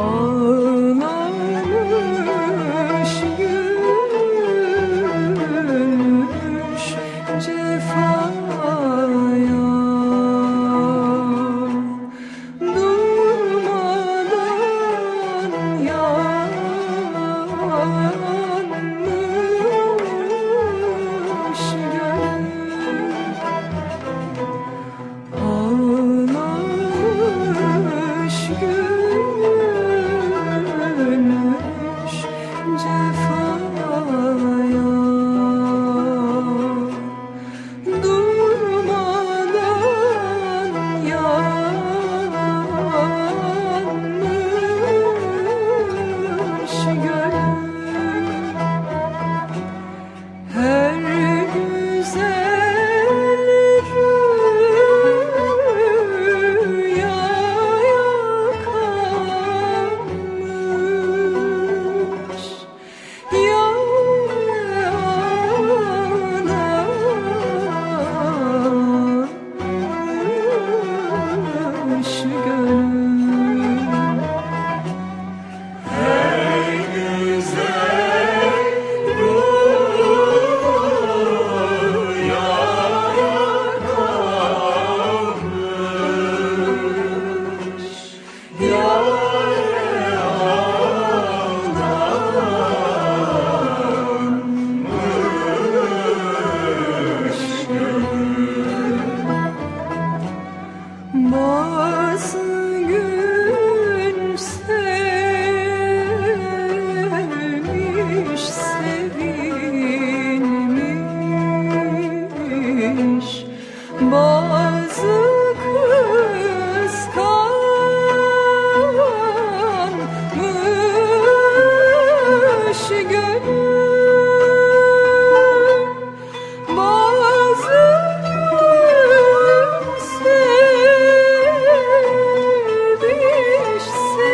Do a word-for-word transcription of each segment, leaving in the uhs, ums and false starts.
Ağlamış gülmüş cefaya, durmadan yanmış gönül. Ağlamış gülmüş cefaya, durmadan yanmış gönül. Her güzel rüyaya kanmış, yâranmış gönül. Her güzel rüyaya kanmış, yâranmış gönül. Bazı gün sevmiş, sevilmiş, bazı kıskanmış gönül. Bazı gün sevmiş,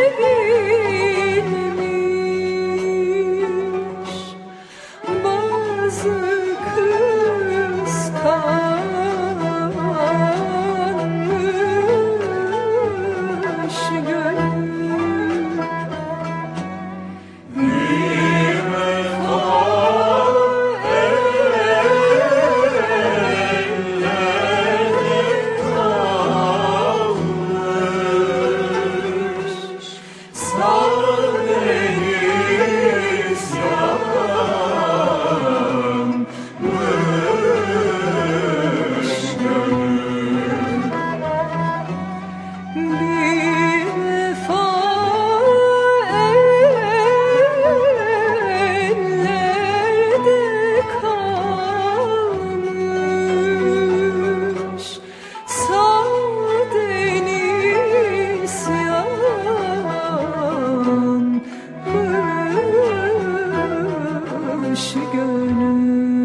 sevilmiş, bazı kıskanmış gönül. Bir vefa ellerde kalmış, Sardeniz yanmış gönül. Bir vefa ellerde kalmış, Sardeniz yanmış gönül.